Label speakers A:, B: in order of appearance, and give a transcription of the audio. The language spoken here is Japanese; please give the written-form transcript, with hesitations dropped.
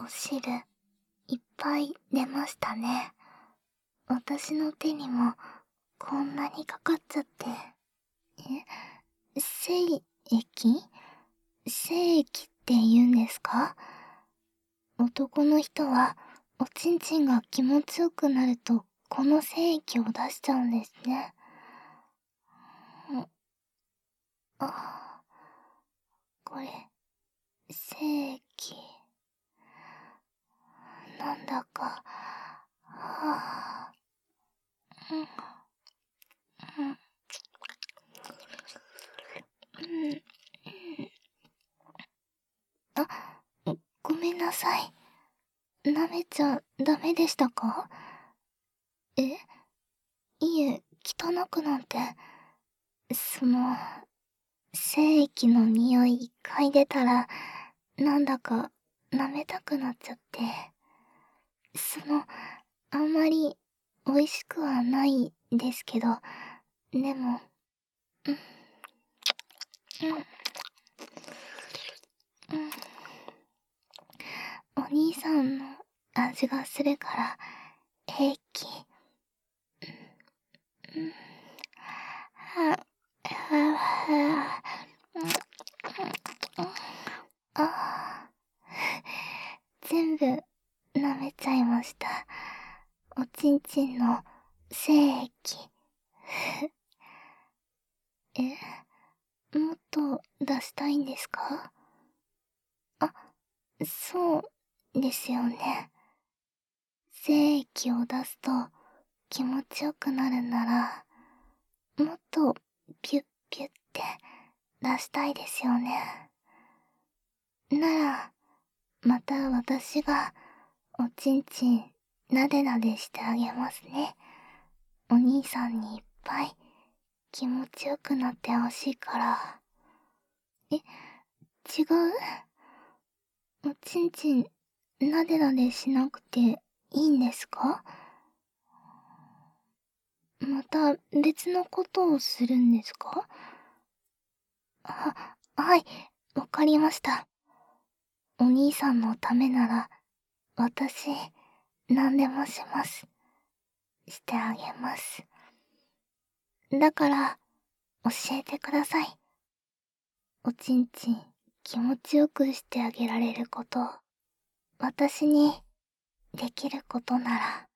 A: お汁、いっぱい出ましたね。私の手にも、こんなにかかっちゃって。精液精液って言うんですか？男の人は、おちんちんが気持ちよくなると、この精液を出しちゃうんですね。あ、これ、精液。なんだか、はぁ、うん、うん、あ、ごめんなさい。舐めちゃダメでしたか？え、いえ、汚くなんて、その、精液の匂い嗅いでたら、なんだか舐めたくなっちゃって。あんまり美味しくはないですけど、でも、うん、うん、うん。お兄さんの味がするから平気。うん、はははあ、全部舐めちゃいました。おちんちんの精液。もっと出したいんですか？あ、そうですよね。精液を出すと気持ちよくなるなら、もっとピュッピュッって出したいですよね。なら、また私がおちんちんなでなでしてあげますね。お兄さんにいっぱい気持ちよくなってほしいから。え、違う？おちんちんなでなでしなくていいんですか？また別のことをするんですか？はい、わかりました。お兄さんのためなら、私、何でもします。してあげます。だから、教えてください。おちんちん、気持ちよくしてあげられること、私に、できることなら。